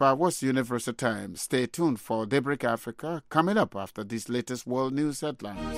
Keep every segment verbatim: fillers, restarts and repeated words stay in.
Barwas, Universal Times. Stay tuned for Daybreak Africa, coming up after these latest world news headlines.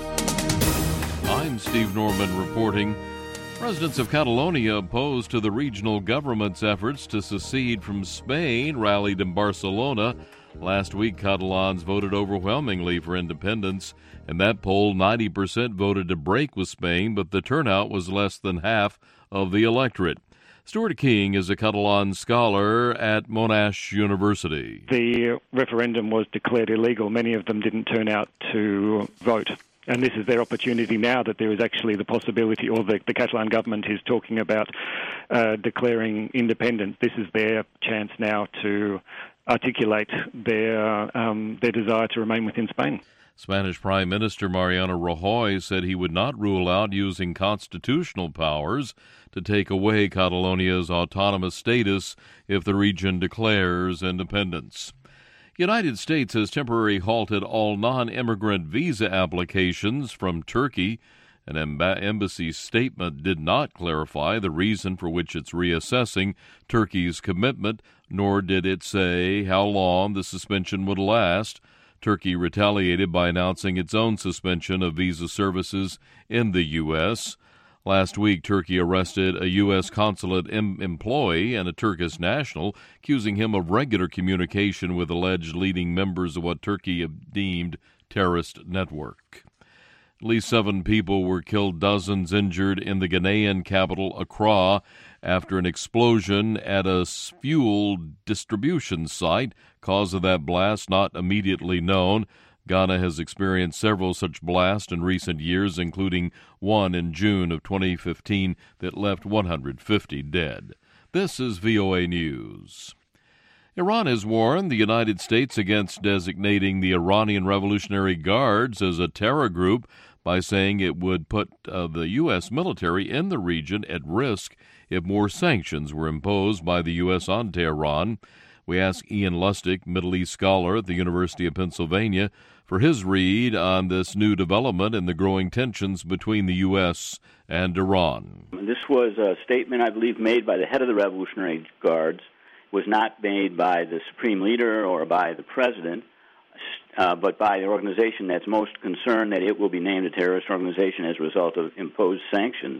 I'm Steve Norman reporting. Residents of Catalonia opposed to the regional government's efforts to secede from Spain rallied in Barcelona. Last week, Catalans voted overwhelmingly for independence. In that poll, ninety percent voted to break with Spain, but the turnout was less than half of the electorate. Stuart King is a Catalan scholar at Monash University. The referendum was declared illegal. Many of them didn't turn out to vote. And this is their opportunity now that there is actually the possibility, or the, the Catalan government is talking about uh, declaring independence. This is their chance now to articulate their um, their desire to remain within Spain. Spanish Prime Minister Mariano Rajoy said he would not rule out using constitutional powers to take away Catalonia's autonomous status if the region declares independence. United States has temporarily halted all non-immigrant visa applications from Turkey. An embassy statement did not clarify the reason for which it's reassessing Turkey's commitment, nor did it say how long the suspension would last. Turkey retaliated by announcing its own suspension of visa services in the U S Last week, Turkey arrested a U S consulate em- employee and a Turkish national, accusing him of regular communication with alleged leading members of what Turkey deemed terrorist network. At least seven people were killed, dozens injured in the Ghanaian capital, Accra, after an explosion at a fuel distribution site. Cause of that blast not immediately known. Ghana has experienced several such blasts in recent years, including one in June of twenty fifteen that left one hundred fifty dead. This is V O A News. Iran has warned the United States against designating the Iranian Revolutionary Guards as a terror group by saying it would put uh, the U S military in the region at risk if more sanctions were imposed by the U S on Tehran. We ask Ian Lustig, Middle East scholar at the University of Pennsylvania, for his read on this new development and the growing tensions between the U S and Iran. This was a statement, I believe, made by the head of the Revolutionary Guards. It was not made by the supreme leader or by the president, uh, but by the organization that's most concerned that it will be named a terrorist organization as a result of imposed sanctions.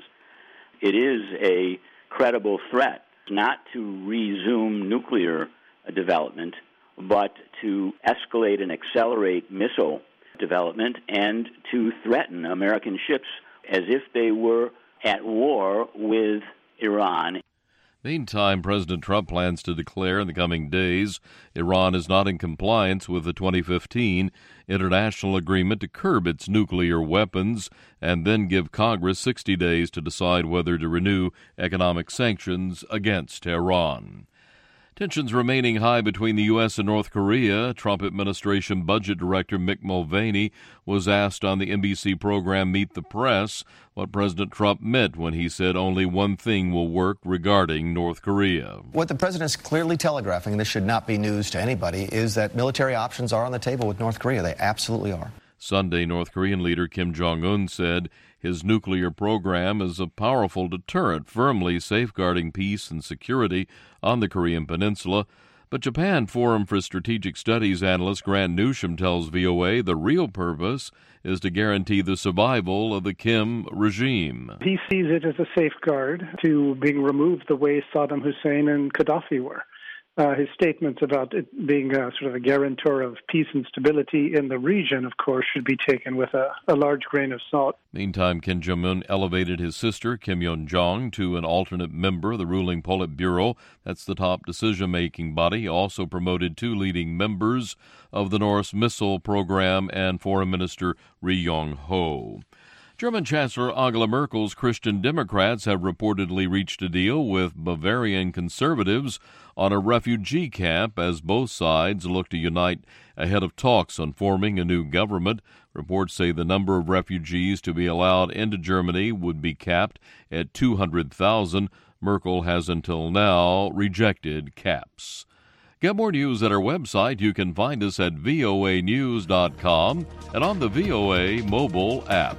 It is a credible threat not to resume nuclear development, but to escalate and accelerate missile development and to threaten American ships as if they were at war with Iran. Meantime, President Trump plans to declare in the coming days Iran is not in compliance with the twenty fifteen international agreement to curb its nuclear weapons and then give Congress sixty days to decide whether to renew economic sanctions against Iran. Tensions remaining high between the U S and North Korea. Trump administration budget director Mick Mulvaney was asked on the N B C program Meet the Press what President Trump meant when he said only one thing will work regarding North Korea. What the president is clearly telegraphing, and this should not be news to anybody, is that military options are on the table with North Korea. They absolutely are. Sunday, North Korean leader Kim Jong-un said his nuclear program is a powerful deterrent, firmly safeguarding peace and security on the Korean peninsula. But Japan Forum for Strategic Studies analyst Grant Newsham tells V O A the real purpose is to guarantee the survival of the Kim regime. He sees it as a safeguard to being removed the way Saddam Hussein and Gaddafi were. Uh, his statements about it being a, sort of a guarantor of peace and stability in the region, of course, should be taken with a, a large grain of salt. Meantime, Kim Jong-un elevated his sister, Kim Yon-jong, to an alternate member of the ruling Politburo. That's the top decision-making body. He also promoted two leading members of the North's missile program and Foreign Minister Ri Yong-ho. German Chancellor Angela Merkel's Christian Democrats have reportedly reached a deal with Bavarian conservatives on a refugee camp as both sides look to unite ahead of talks on forming a new government. Reports say the number of refugees to be allowed into Germany would be capped at two hundred thousand. Merkel has until now rejected caps. Get more news at our website. You can find us at V O A news dot com and on the V O A mobile app.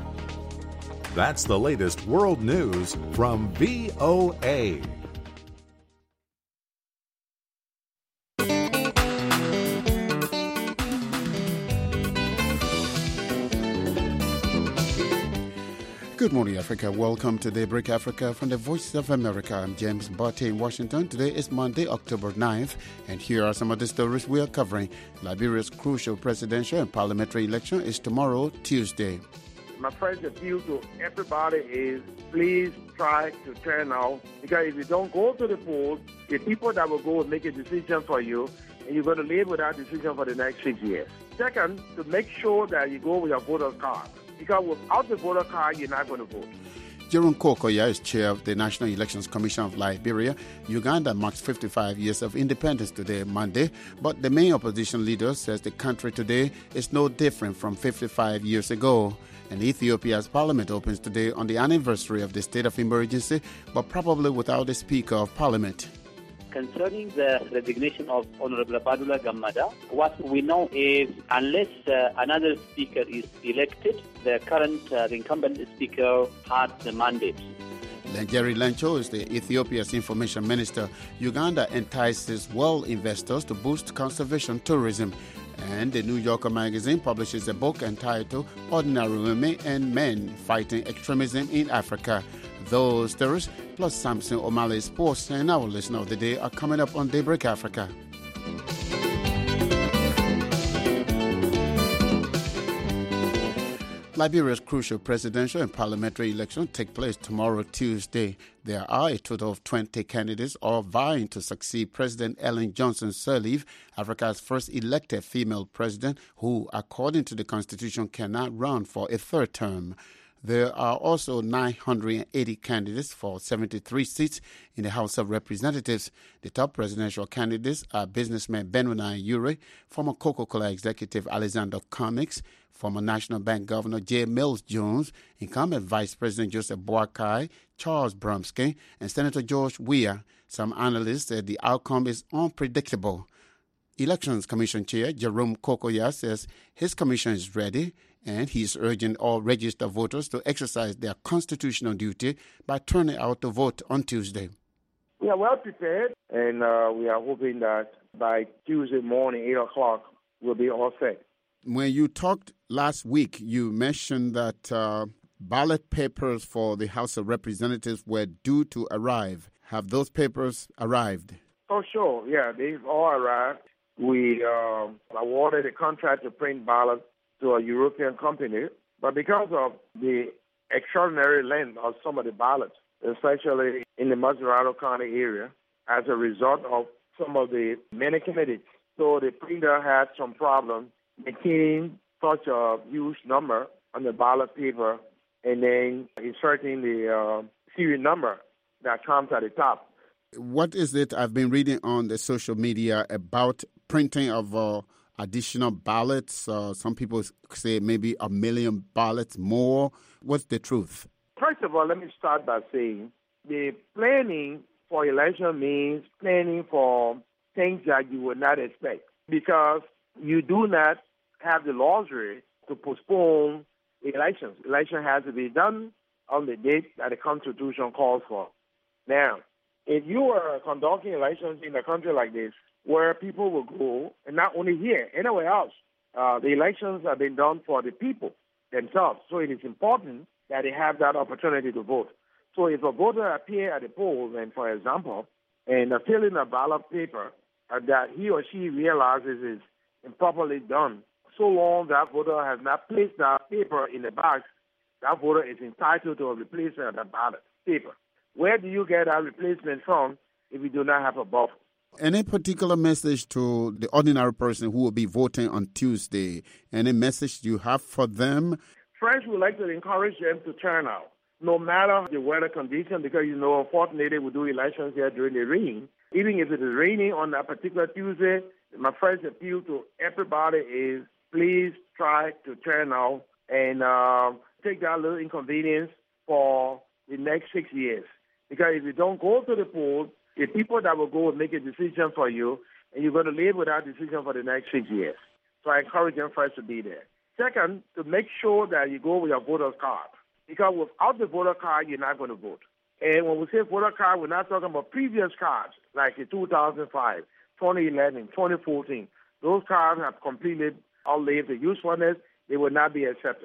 That's the latest world news from V O A. Good morning, Africa. Welcome to Daybreak Africa from the Voice of America. I'm James Barty in Washington. Today is Monday, October ninth, and here are some of the stories we are covering. Liberia's crucial presidential and parliamentary election is tomorrow, Tuesday. My first appeal to everybody is please try to turn out, because if you don't go to the polls, the people that will go will make a decision for you, and you're going to live with that decision for the next six years. Second, to make sure that you go with your voter card, because without the voter card, you're not going to vote. Jerome Kokoya is chair of the National Elections Commission of Liberia. Uganda marks fifty-five years of independence today, Monday, but the main opposition leader says the country today is no different from fifty-five years ago. And Ethiopia's parliament opens today on the anniversary of the state of emergency, but probably without a speaker of parliament. Concerning the resignation of Honorable Badula Gamada, what we know is unless uh, another speaker is elected, the current uh, the incumbent speaker has the mandate. Jerry Lancho is the Ethiopia's information minister. Uganda entices world investors to boost conservation tourism. And the New Yorker magazine publishes a book entitled Ordinary Women and Men Fighting Extremism in Africa. Those stories, plus Samson O'Malley's sports and our listener of the day are coming up on Daybreak Africa. Liberia's crucial presidential and parliamentary elections take place tomorrow, Tuesday. There are a total of twenty candidates all vying to succeed President Ellen Johnson Sirleaf, Africa's first elected female president, who, according to the Constitution, cannot run for a third term. There are also nine hundred eighty candidates for seventy-three seats in the House of Representatives. The top presidential candidates are businessman Benoni Ure, former Coca-Cola executive Alexander Cummings, former National Bank Governor J. Mills Jones, incumbent Vice President Joseph Boakai, Charles Bromsky, and Senator George Weah. Some analysts said the outcome is unpredictable. Elections Commission Chair Jerome Kokoya says his commission is ready, and he is urging all registered voters to exercise their constitutional duty by turning out to vote on Tuesday. We are well prepared, and uh, we are hoping that by Tuesday morning, eight o'clock, we'll be all set. When you talked last week, you mentioned that uh, ballot papers for the House of Representatives were due to arrive. Have those papers arrived? Oh, sure. Yeah, they've all arrived. We uh, awarded a contract to print ballots to a European company, but because of the extraordinary length of some of the ballots, especially in the Massachusetts County area, as a result of some of the many candidates, so the printer had some problems maintaining such a huge number on the ballot paper and then inserting the uh, serial number that comes at the top. What is it I've been reading on the social media about printing of uh, additional ballots? Uh, some people say maybe a million ballots more. What's the truth? First of all, let me start by saying the planning for election means planning for things that you would not expect, because you do not have the luxury to postpone elections. Election has to be done on the date that the Constitution calls for. Now, if you are conducting elections in a country like this, where people will go, and not only here, anywhere else, uh, the elections have been done for the people themselves. So it is important that they have that opportunity to vote. So if a voter appears at the polls, and for example, and uh, fill in a ballot paper uh, that he or she realizes is improperly done, so long that voter has not placed that paper in the box, that voter is entitled to a replacement of that ballot paper. Where do you get that replacement from if you do not have a buffer? Any particular message to the ordinary person who will be voting on Tuesday? Any message you have for them? First, we would like to encourage them to turn out, no matter the weather condition, because, you know, unfortunately, we do elections here during the rain. Even if it is raining on that particular Tuesday, my first appeal to everybody is please try to turn out and uh, take that little inconvenience for the next six years. Because if you don't go to the polls, the people that will go will make a decision for you, and you're going to live with that decision for the next six years. So I encourage them first to be there. Second, to make sure that you go with your voter card. Because without the voter card, you're not going to vote. And when we say voter card, we're not talking about previous cards, like in two thousand five, twenty eleven, twenty fourteen. Those cards have completely outlived the usefulness. They will not be accepted.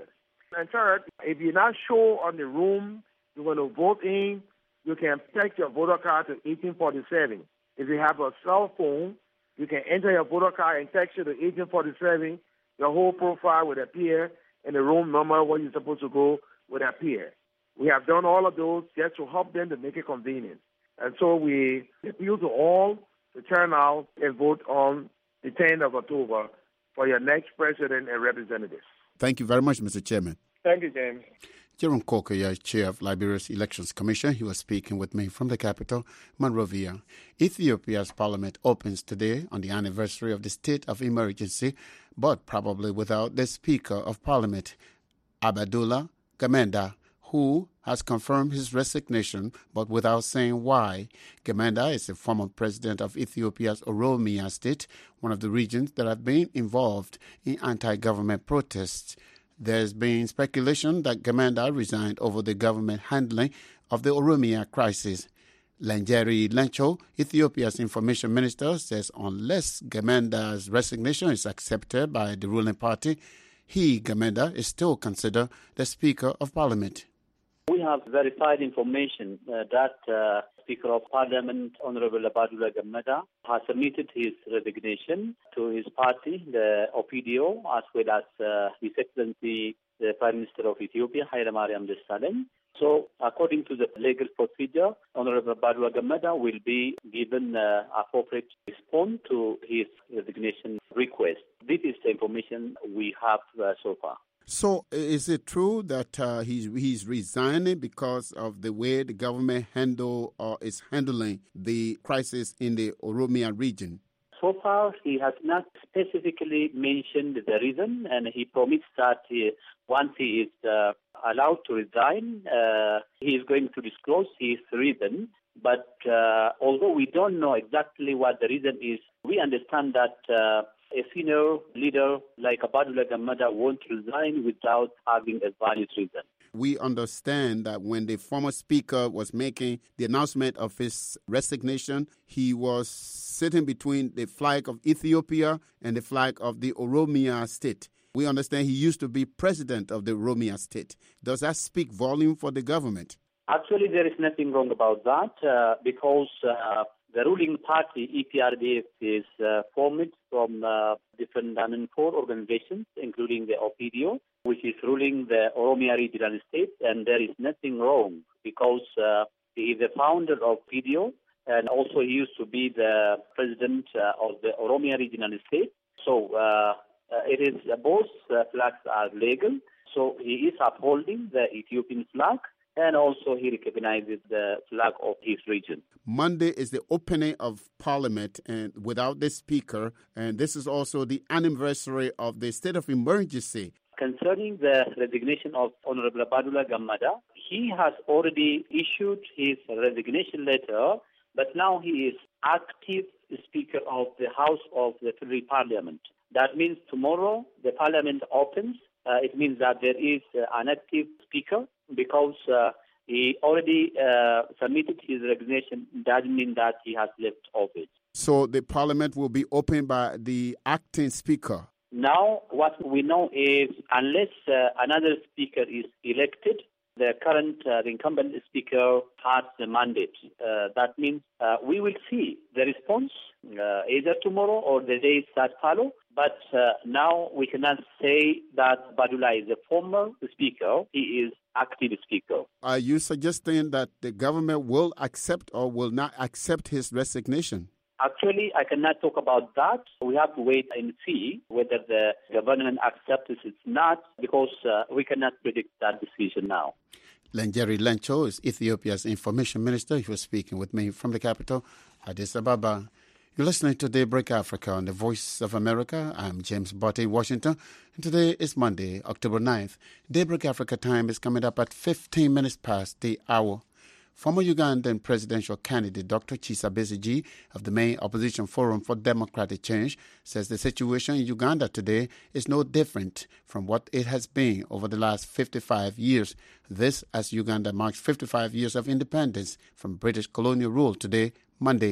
And third, if you're not sure on the room you're going to vote in, you can text your voter card to eighteen forty-seven. If you have a cell phone, you can enter your voter card and text it to eighteen forty-seven. Your whole profile will appear, and the room number where you're supposed to go will appear. We have done all of those just to help them to make it convenient. And so we appeal to all to turn out and vote on the tenth of October for your next president and representatives. Thank you very much, Mister Chairman. Thank you, James. Jerome Corker, Chair of Liberia's Elections Commission, he was speaking with me from the capital, Monrovia. Ethiopia's parliament opens today on the anniversary of the state of emergency, but probably without the Speaker of Parliament, Abdullah Gamenda, who has confirmed his resignation, but without saying why. Gamenda is the former president of Ethiopia's Oromia state, one of the regions that have been involved in anti-government protests. There's been speculation that Gamenda resigned over the government handling of the Oromia crisis. Lenjeri Lencho, Ethiopia's information minister, says unless Gamenda's resignation is accepted by the ruling party, he, Gamenda, is still considered the Speaker of Parliament. We have verified information uh, that uh, Speaker of Parliament, Honorable Abdullah Gamenda, has submitted his resignation to his party, the O P D O, as well as uh, His Excellency, the Prime Minister of Ethiopia, Haile Mariam Desalegn. So, according to the legal procedure, Honorable Abdullah Gamenda will be given uh, appropriate response to his resignation request. This is the information we have uh, so far. So is it true that uh, he's, he's resigning because of the way the government handle or is handling the crisis in the Oromia region? So far, he has not specifically mentioned the reason, and he promised that he, once he is uh, allowed to resign, uh, he is going to disclose his reason. But uh, although we don't know exactly what the reason is, we understand that uh, a senior leader like Abdullah Gamenda won't resign without having a valid reason. We understand that when the former speaker was making the announcement of his resignation, he was sitting between the flag of Ethiopia and the flag of the Oromia state. We understand he used to be president of the Oromia state. Does that speak volume for the government? Actually, there is nothing wrong about that uh, because uh, the ruling party, E P R D F, is uh, formed from uh, different I mean, four organizations, including the O P D O, which is ruling the Oromia regional state, and there is nothing wrong because uh, he is the founder of O P D O, and also he used to be the president uh, of the Oromia regional state. So uh, uh, it is uh, both uh, flags are legal. So he is upholding the Ethiopian flag, and also he recognizes the flag of his region. Monday is the opening of Parliament and without the Speaker, and this is also the anniversary of the state of emergency. Concerning the resignation of Honorable Abdullah Gamenda, he has already issued his resignation letter, but now he is active Speaker of the House of the Federal Parliament. That means tomorrow the Parliament opens. Uh, it means that there is uh, an active Speaker because uh, he already uh, submitted his resignation. Doesn't mean that he has left office. So the Parliament will be opened by the acting Speaker. Now, what we know is unless uh, another Speaker is elected, the current uh, the incumbent Speaker has the mandate. Uh, that means uh, we will see the response uh, either tomorrow or the days that follow. But uh, now we cannot say that Abdullah is a former Speaker. He is active Speaker. Are you suggesting that the government will accept or will not accept his resignation? Actually, I cannot talk about that. We have to wait and see whether the government accepts it or not, because uh, we cannot predict that decision now. Lenjeri Lencho is Ethiopia's information minister. He was speaking with me from the capital, Addis Ababa. You're listening to Daybreak Africa on the Voice of America. I'm James Botte in Washington, and today is Monday, October ninth. Daybreak Africa time is coming up at fifteen minutes past the hour. Former Ugandan presidential candidate Doctor Kizza Besigye of the main opposition Forum for Democratic Change says the situation in Uganda today is no different from what it has been over the last fifty-five years. This as Uganda marks fifty-five years of independence from British colonial rule today, Monday.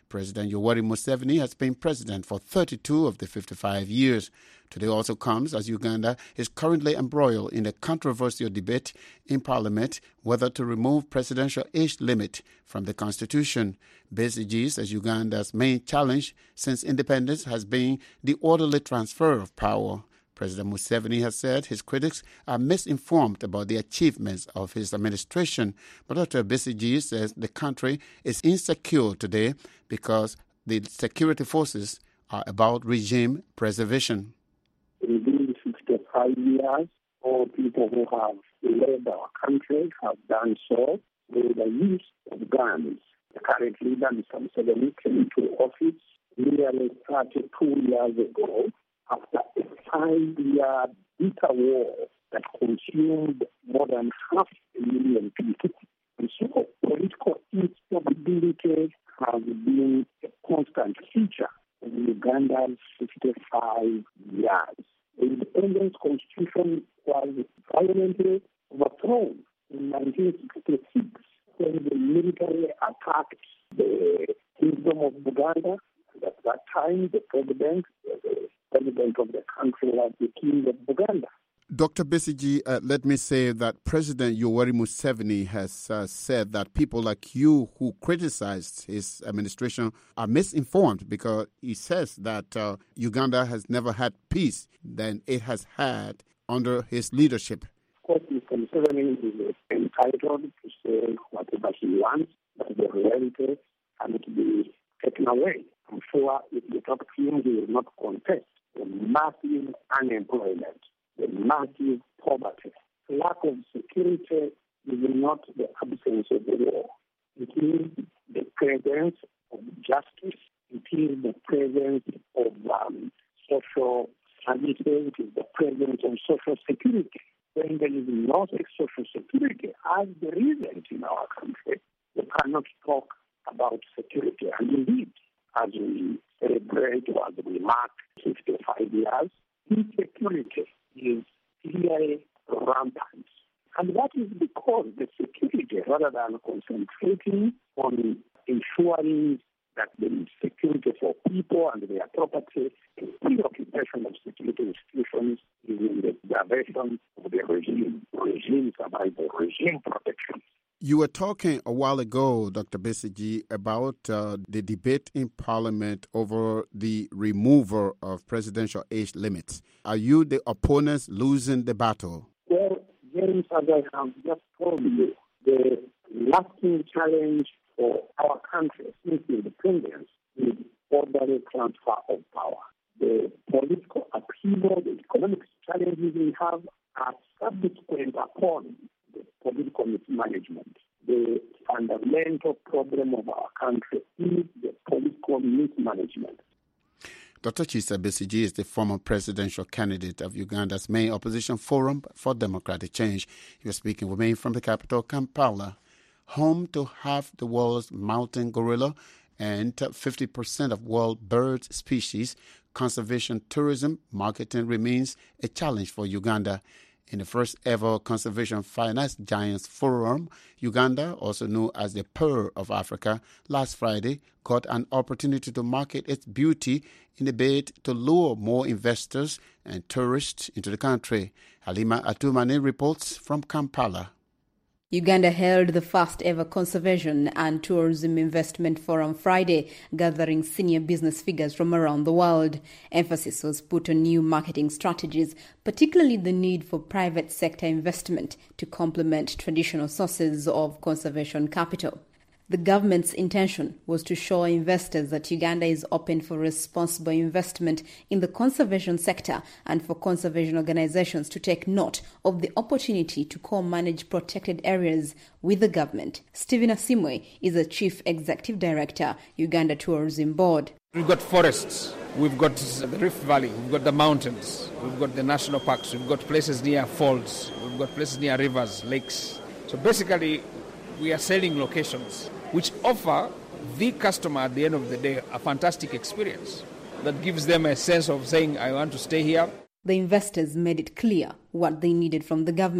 President Yoweri Museveni has been president for thirty-two of the fifty-five years. Today also comes as Uganda is currently embroiled in a controversial debate in Parliament whether to remove presidential age limit from the Constitution. Besigye says Uganda's main challenge since independence has been the orderly transfer of power. President Museveni has said his critics are misinformed about the achievements of his administration. But Doctor Besigye says the country is insecure today because the security forces are about regime preservation. Within sixty-five years, all people who have led our country have done so with the use of guns. The current leader, Mister Museveni, came to office nearly thirty-two years ago after a five-year bitter war that consumed more than half a million people. And so political instability has been a constant feature of Uganda's fifty-five years. The independence constitution was violently overthrown in nineteen sixty-six when the military attacked the kingdom of Buganda. At that time, the president, the president of the country was the king of Buganda. Doctor Besigye, uh, let me say that President Yoweri Museveni has uh, said that people like you who criticized his administration are misinformed because he says that uh, Uganda has never had peace than it has had under his leadership. Of course, Mister Museveni is entitled to say whatever he wants, but the reality cannot be taken away. I'm sure if you talk to him, he will not contest the massive unemployment, the massive poverty. Lack of security is not the absence of the law. It is the presence of justice. It is the presence of um, social services. It is the presence of social security. When there is no social security, as there isn't in our country, we cannot talk about security. And indeed, as we celebrate or as we mark fifty-five years, insecurity is clearly rampant. And that is because the security, rather than concentrating on ensuring that there is security for people and their property, the preoccupation of security institutions is in the direction of the regime, regime survival, regime protection. You were talking a while ago, Doctor Besigye, about uh, the debate in Parliament over the removal of presidential age limits. Are you, the opponents, losing the battle? Well, James, as I have just told you, the lasting challenge for our country since independence is orderly transfer of power. The political upheaval, the economic challenges we have are subsequent upon the political mismanagement. The fundamental problem of our country is the political mismanagement. Doctor Kizza Besigye is the former presidential candidate of Uganda's main opposition forum for democratic change. He was speaking with me from the capital, Kampala. Home to half the world's mountain gorilla and fifty percent of world bird species, conservation tourism marketing remains a challenge for Uganda. In the first ever Conservation Finance Giants Forum, Uganda, also known as the Pearl of Africa, last Friday got an opportunity to market its beauty in a bid to lure more investors and tourists into the country. Halima Atumani reports from Kampala. Uganda held the first ever Conservation and Tourism Investment Forum Friday, gathering senior business figures from around the world. Emphasis was put on new marketing strategies, particularly the need for private sector investment to complement traditional sources of conservation capital. The government's intention was to show investors that Uganda is open for responsible investment in the conservation sector and for conservation organizations to take note of the opportunity to co-manage protected areas with the government. Stephen Asimwe is the Chief Executive Director, Uganda Tourism Board. We've got forests, we've got the Rift Valley, we've got the mountains, we've got the national parks, we've got places near falls, we've got places near rivers, lakes. So basically, we are selling locations which offer the customer at the end of the day a fantastic experience that gives them a sense of saying, I want to stay here. The investors made it clear what they needed from the government.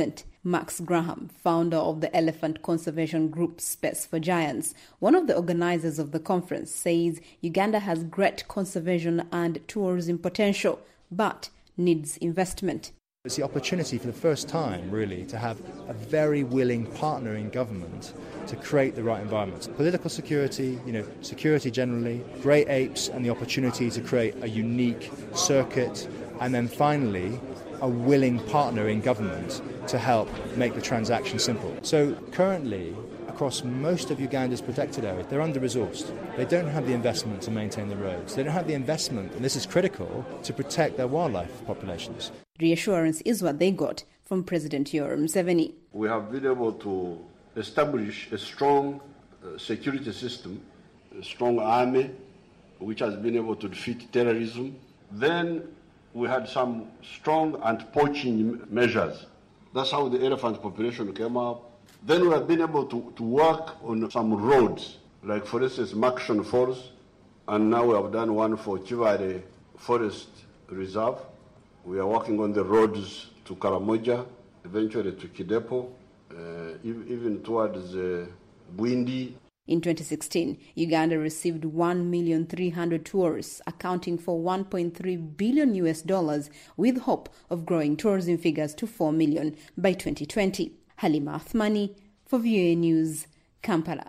Max Graham, founder of the elephant conservation group Space for Giants, one of the organizers of the conference, says Uganda has great conservation and tourism potential, but needs investment. It's the opportunity for the first time, really, to have a very willing partner in government to create the right environment. Political security, you know, security generally, great apes, and the opportunity to create a unique circuit, and then finally, a willing partner in government to help make the transaction simple. So currently, across most of Uganda's protected areas, they're under-resourced. They don't have the investment to maintain the roads. They don't have the investment, and this is critical, to protect their wildlife populations. Reassurance is what they got from President Yoweri Museveni. We have been able to establish a strong uh, security system, a strong army, which has been able to defeat terrorism. Then we had some strong anti-poaching measures. That's how the elephant population came up. Then we have been able to, to work on some roads, like for instance Makshon Falls, and now we have done one for Chivari Forest Reserve. We are working on the roads to Karamoja, eventually to Kidepo, uh, even towards uh, Bwindi. In twenty sixteen, Uganda received one million three hundred tourists, accounting for one point three billion U S dollars, with hope of growing tourism figures to four million by twenty twenty. Halima Athmani for V O A News, Kampala.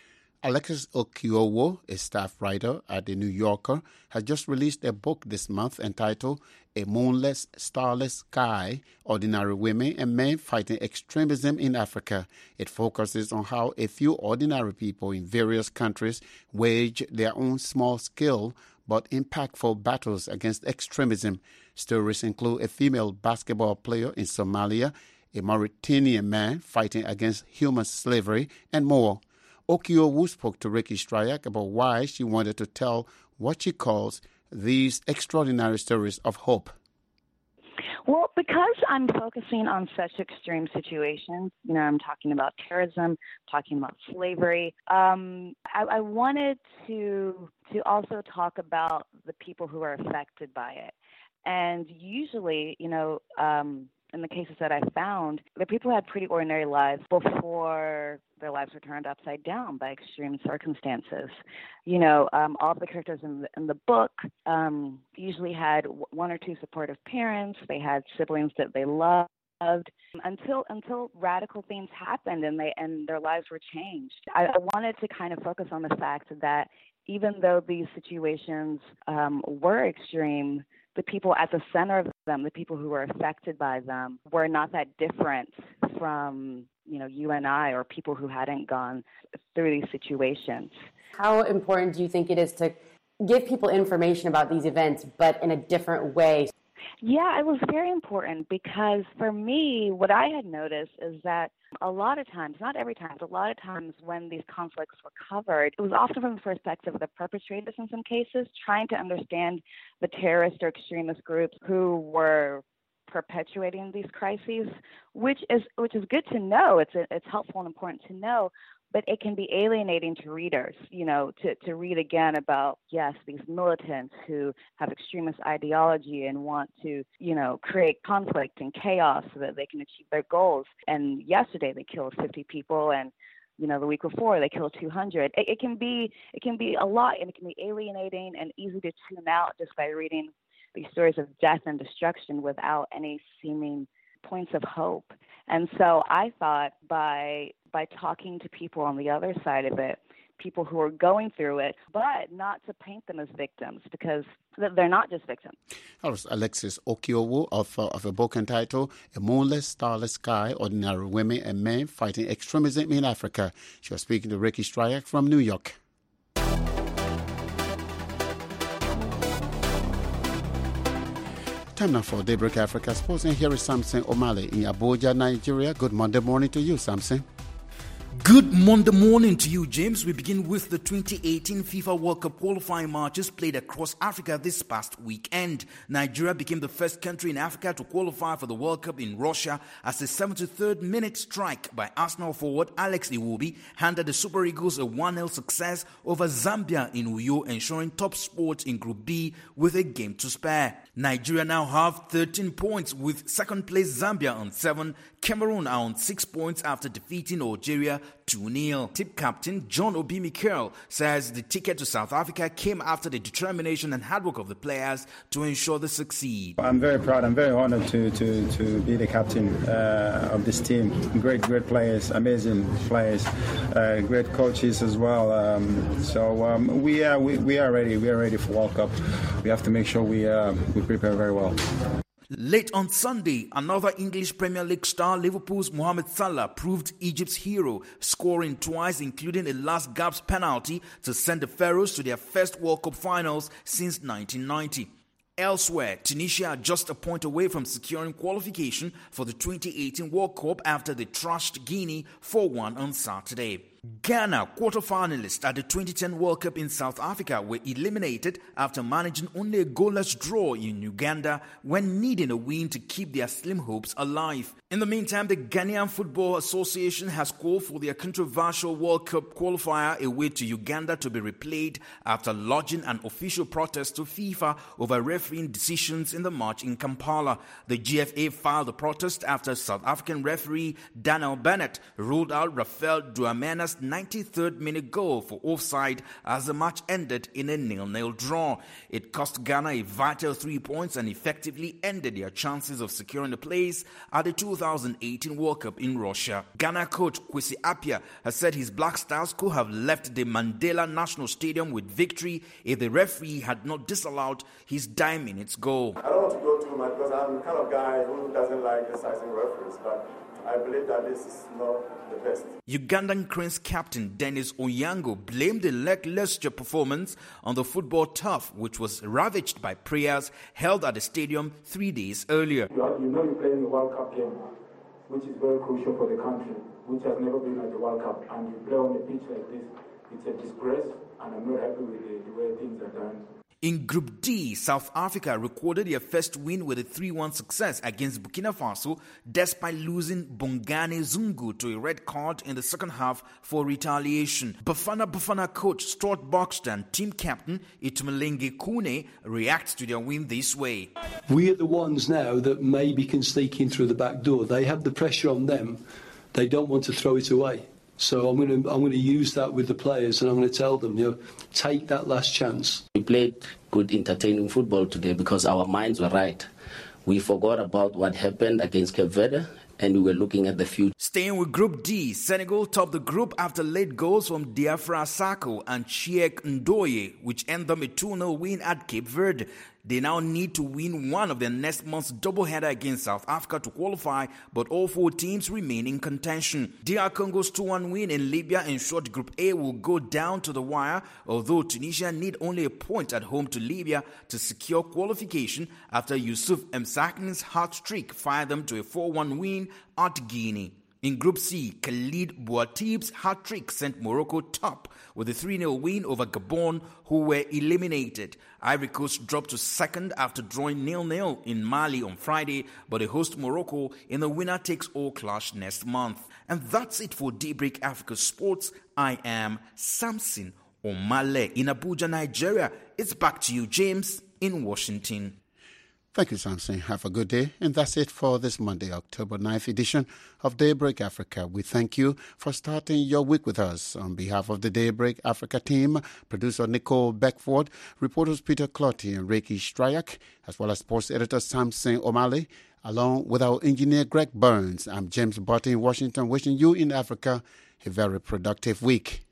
Alexis Okiowo, a staff writer at The New Yorker, has just released a book this month entitled A Moonless, Starless Sky, Ordinary Women and Men Fighting Extremism in Africa. It focuses on how a few ordinary people in various countries wage their own small-scale but impactful battles against extremism. Stories include a female basketball player in Somalia, a Mauritanian man fighting against human slavery, and more. Okiowo spoke to Ricky Strayak about why she wanted to tell what she calls these extraordinary stories of hope. Well, because I'm focusing on such extreme situations, you know, I'm talking about terrorism, talking about slavery. Um, I, I wanted to to also talk about the people who are affected by it, and usually, you know. Um, In the cases that I found, the people had pretty ordinary lives before their lives were turned upside down by extreme circumstances. You know, um, all of the characters in the, in the book um, usually had one or two supportive parents. They had siblings that they loved until until radical things happened and they and their lives were changed. I, I wanted to kind of focus on the fact that even though these situations um, were extreme, the people at the center of them, the people who were affected by them, were not that different from, you know, you and I or people who hadn't gone through these situations. How important do you think it is to give people information about these events, but in a different way? Yeah, it was very important because for me, what I had noticed is that a lot of times, not every time, but a lot of times when these conflicts were covered, it was often from the perspective of the perpetrators in some cases, trying to understand the terrorist or extremist groups who were perpetuating these crises, which is which is good to know. It's a, it's helpful and important to know. But it can be alienating to readers, you know, to, to read again about, yes, these militants who have extremist ideology and want to, you know, create conflict and chaos so that they can achieve their goals. And yesterday they killed fifty people, and, you know, the week before they killed two hundred. It, it can be it can be a lot, and it can be alienating and easy to tune out just by reading these stories of death and destruction without any seeming points of hope. And so I thought by by talking to people on the other side of it, people who are going through it, but not to paint them as victims, because they're not just victims. That was Alexis Okiowo of, uh, of a book entitled A Moonless, Starless Sky, Ordinary Women and Men Fighting Extremism in Africa. She was speaking to Ricky Strayak from New York. Time now for Daybreak Africa Sports, and here is Samson O'Malley in Abuja, Nigeria. Good Monday morning to you, Samson. Good Monday morning to you, James. We begin with the twenty eighteen FIFA World Cup qualifying matches played across Africa this past weekend. Nigeria became the first country in Africa to qualify for the World Cup in Russia as a seventy-third minute strike by Arsenal forward Alex Iwobi handed the Super Eagles a one nil success over Zambia in Uyo, ensuring top spots in Group B with a game to spare. Nigeria now have thirteen points, with second place Zambia on seven, Cameroon are on six points after defeating Algeria two nil. Tip captain John Obi Mikel says the ticket to South Africa came after the determination and hard work of the players to ensure they succeed. I'm very proud. I'm very honored to to, to be the captain uh, of this team. Great, great players, amazing players, uh, great coaches as well. Um, so um, we are we, we are ready. We are ready for World Cup. We have to make sure we uh, we prepare very well. Late on Sunday, another English Premier League star, Liverpool's Mohamed Salah, proved Egypt's hero, scoring twice, including a last-gasp penalty to send the Pharaohs to their first World Cup finals since nineteen ninety. Elsewhere, Tunisia are just a point away from securing qualification for the twenty eighteen World Cup after they trashed Guinea four one on Saturday. Ghana, quarter-finalists at the twenty ten World Cup in South Africa, were eliminated after managing only a goalless draw in Uganda when needing a win to keep their slim hopes alive. In the meantime, the Ghanaian Football Association has called for their controversial World Cup qualifier away to Uganda to be replayed after lodging an official protest to FIFA over refereeing decisions in the match in Kampala. The G F A filed the protest after South African referee Daniel Bennett ruled out Rafael Duamena's ninety-third minute goal for offside as the match ended in a nil-nil draw. It cost Ghana a vital three points and effectively ended their chances of securing a place at the two thousand eighteen World Cup in Russia. Ghana coach Kwesi Appiah has said his Black Stars could have left the Mandela National Stadium with victory if the referee had not disallowed his dime minutes goal. I don't want to go too much because I'm the kind of guy who doesn't like criticizing referees, but I believe that this is not the best. Ugandan Cranes captain Dennis Onyango blamed the lackluster performance on the football turf, which was ravaged by prayers held at the stadium three days earlier. You know you're playing the World Cup game, which is very crucial for the country, which has never been at the World Cup, and you play on a pitch like this. It's a disgrace, and I'm not happy with the, the way things are done. In Group D, South Africa recorded their first win with a three one success against Burkina Faso despite losing Bongani Zungu to a red card in the second half for retaliation. Bafana Bafana coach Stuart Baxter and team captain Itumelenge Kune react to their win this way. We are the ones now that maybe can sneak in through the back door. They have the pressure on them. They don't want to throw it away. So I'm going to I'm going to use that with the players, and I'm going to tell them, you know, take that last chance. We played good, entertaining football today because our minds were right. We forgot about what happened against Cape Verde, and we were looking at the future. Staying with Group D, Senegal topped the group after late goals from Diafra Sakho and Chiek Ndoye, which earned them a two nil win at Cape Verde. They now need to win one of their next month's doubleheader against South Africa to qualify, but all four teams remain in contention. D R Congo's two one win in Libya ensured Group A will go down to the wire, although Tunisia need only a point at home to Libya to secure qualification after Yusuf Msakin's hat-trick fired them to a four one win at Guinea. In Group C, Khalid Bouatib's hat-trick sent Morocco top with a three nil win over Gabon, who were eliminated. Ivory Coast dropped to second after drawing nil nil in Mali on Friday, but they host Morocco in the winner-takes-all clash next month. And that's it for Daybreak Africa Sports. I am Samson Omale in Abuja, Nigeria. It's back to you, James, in Washington. Thank you, Samson. Have a good day. And that's it for this Monday, October ninth edition of Daybreak Africa. We thank you for starting your week with us. On behalf of the Daybreak Africa team, producer Nicole Beckford, reporters Peter Clotty and Reiki Stryak, as well as sports editor Samson Omale, along with our engineer Greg Burns, I'm James Barton in Washington, wishing you in Africa a very productive week.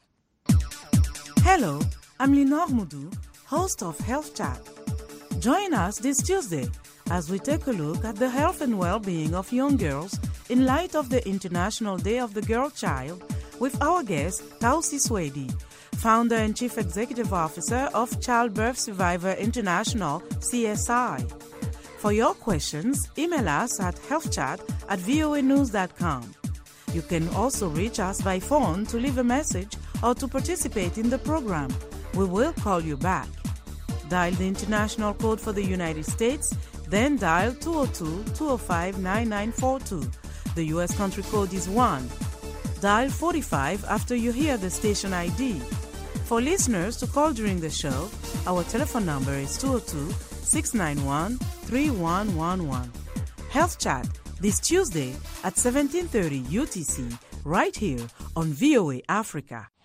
Hello, I'm Lenore Mudu, host of Health Chat. Join us this Tuesday as we take a look at the health and well-being of young girls in light of the International Day of the Girl Child with our guest, Tausi Swedi, founder and chief executive officer of Childbirth Survivor International, C S I. For your questions, email us at healthchat at voa news dot com. You can also reach us by phone to leave a message or to participate in the program. We will call you back. Dial the international code for the United States, then dial two oh two, two oh five, nine nine four two. The U S country code is one. Dial forty-five after you hear the station I D. For listeners to call during the show, our telephone number is two oh two, six nine one, three one one one. Health Chat this Tuesday at seventeen thirty U T C, right here on V O A Africa.